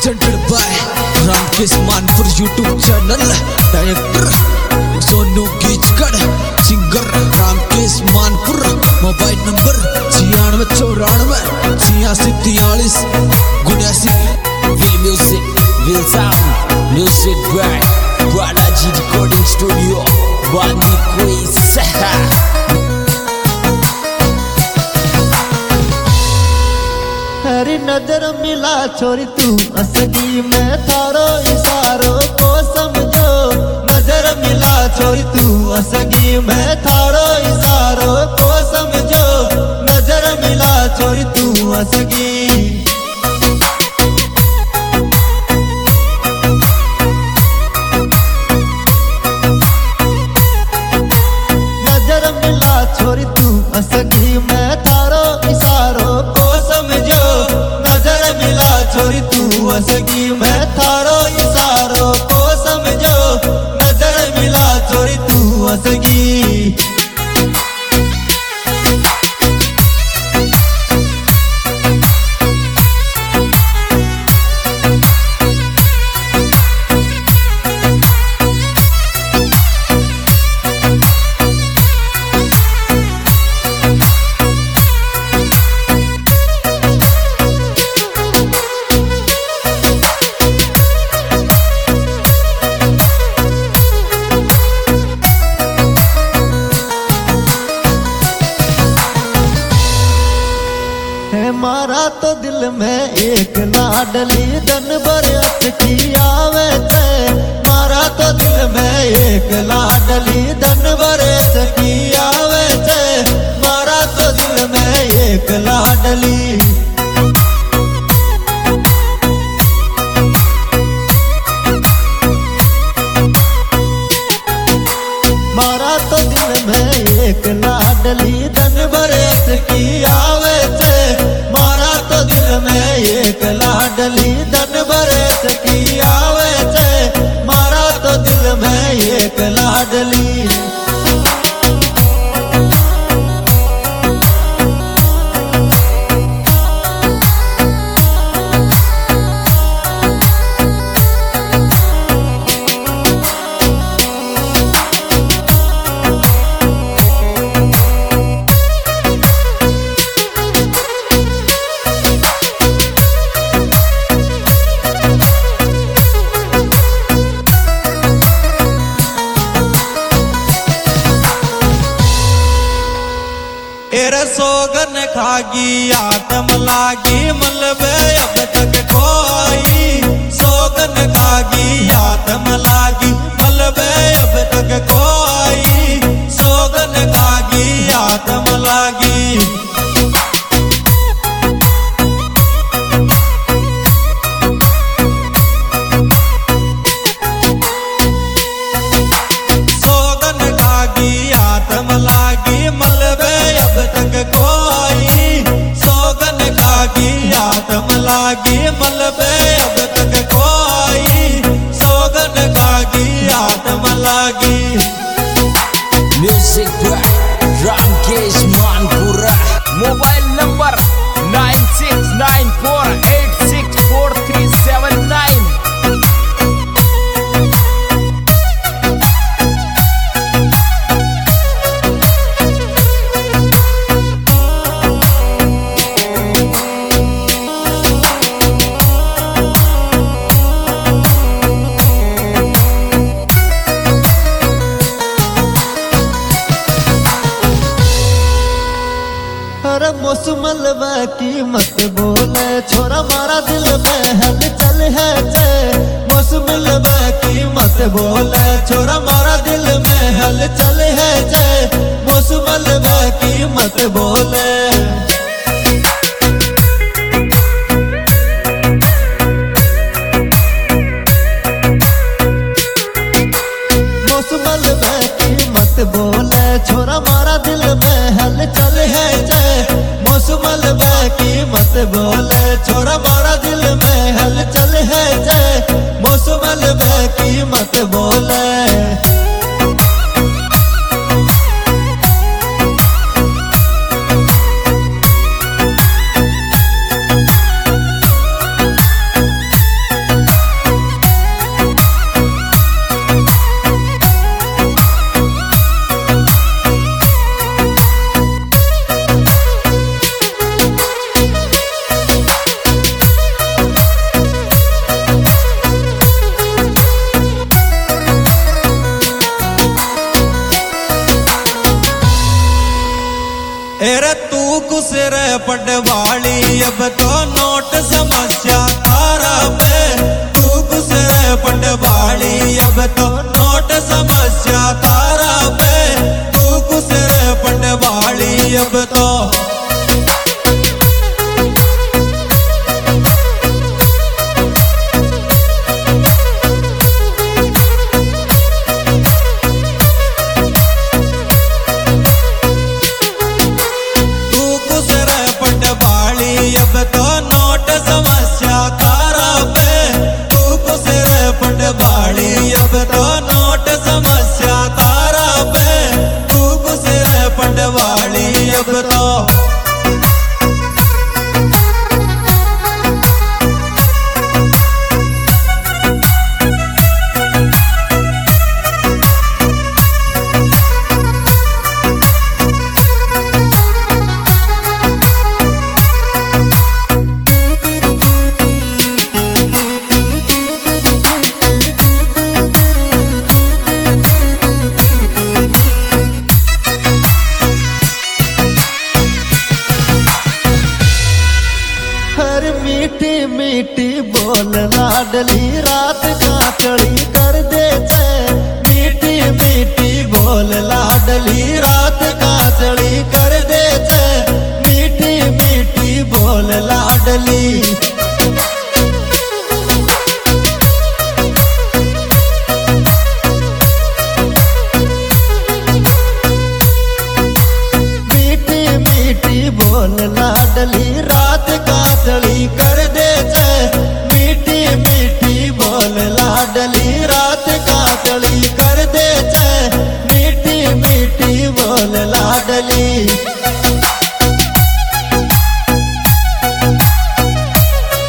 presented by Ramkesh Manpur YouTube channel. Director Sonu Gijkar, singer Ramkesh Manpur. Mobile number 96948643. Will music, will sound, music by Balaji Recording Studio. Bani koi saha. हरी नजर मिला छोरी तू असगी में थारो इशारों को समझो। नजर मिला छोरी तू असगी में थारो इशारों को समझो। नजर मिला छोरी तू असगी। नजर मिला छोरी तू असगी में थारो इशारों को समझो। नजर मिला छोरी तू असगी में थारो इशारों को समझो। नजर मिला छोरी तू असगी। मारा तो दिल में एक लाडली दन बरस की आवे थे। मारा तो दिल में एक लाडली दन बरस की आवे थे। मारा तो दिल में एक लाडली। मारा तो दिल में एक लाडली दन बरस की आवे थे। मारा तो दिल में एक लाडली दन बरस की आवे थे। मारा तो दिल में एक लाडली। सोगन खागी आत्म लागी मलबे अब तक कोई। सोगन खागी आत्म लागी मलबे अब तक कोई। सोगन खागी आत्म लागी। सोगन खागी आत्म लागी मलबे अब तक कोई। सोगन खागी आत्म लागी मलबे अब तक कोई। सोगन खागी आत्म लागी। Music by Ramkesh Manpur. Mobile number 9694864379. मौसमलवा की मत बोले छोरा मारा दिल में हलचल है चे। मौसमलवा की मत बोले छोरा मारा दिल में हलचल है चे। मौसमलवा की मत बोले। मौसमलवा की मत बोले छोरा मारा दिल में हलचल है चे। मौसमलवा की मत बोले छोरा मारा दिल में हलचल है जे। मौसमलवा की मत बोले। सिर पटवाली अब तो नोट समस्या तारा पे तू सिर पटवाली अब तो नोट समस्या तारा पे तू सिर पटवाली अब तो अब तो नोट समस्या तारा पे तू सिर पटवाली अब तो नोट समस्या तारा पे तू सिर पटवाली अब तो मीठी मीठी बोल लाडली रात का चढ़ी कर दे मीठी मीठी बोल लाडली रात का चढ़ी कर दे मीठी मीठी बोल लाडली बोल लाडली रात का चढ़ी कर दे मीठी मीठी बोल लाडली रात का चढ़ी कर दे मीठी मीठी बोल लाडली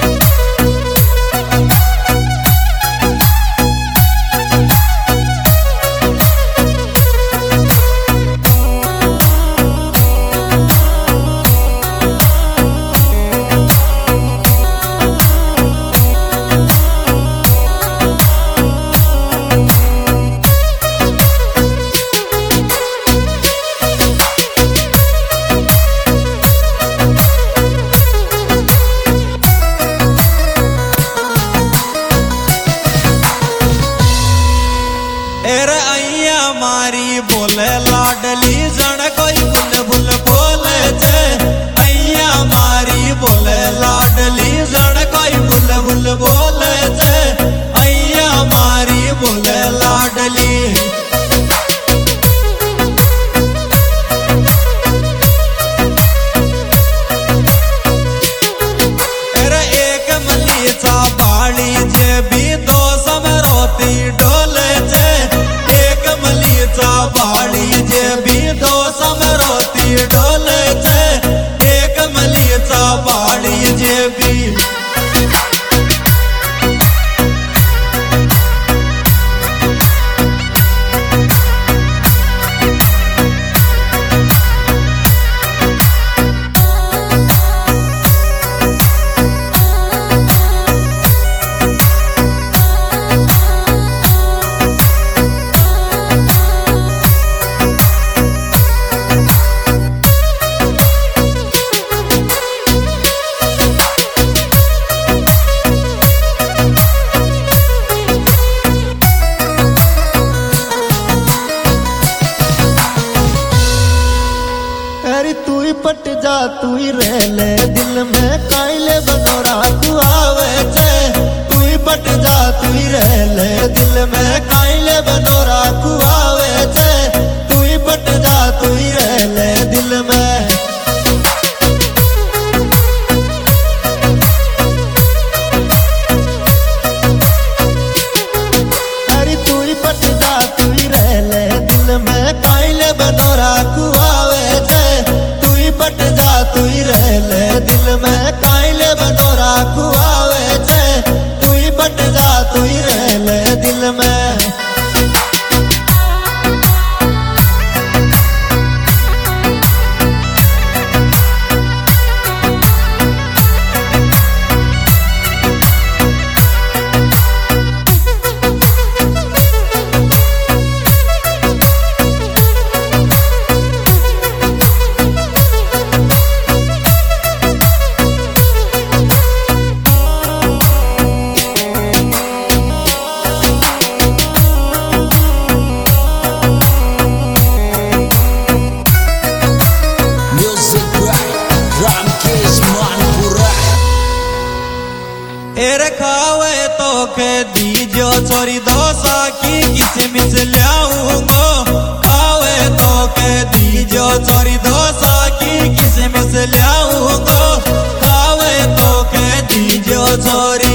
तेरे खावे तो के दीजो छोरी डोसा की किसमिस लाऊंगो खावे तो के दीजो छोरी डोसा की किसमिस लाऊंगो खावे तो के दीजो छोरी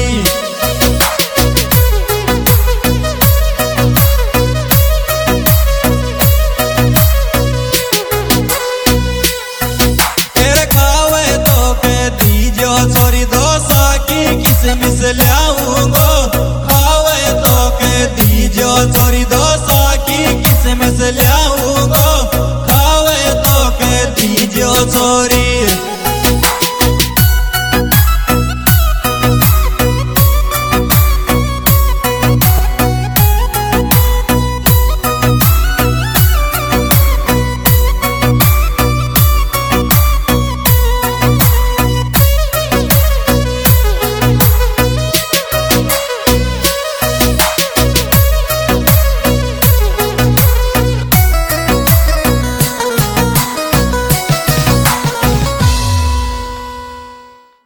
छोरी डोसा की किसमिस लाऊंगो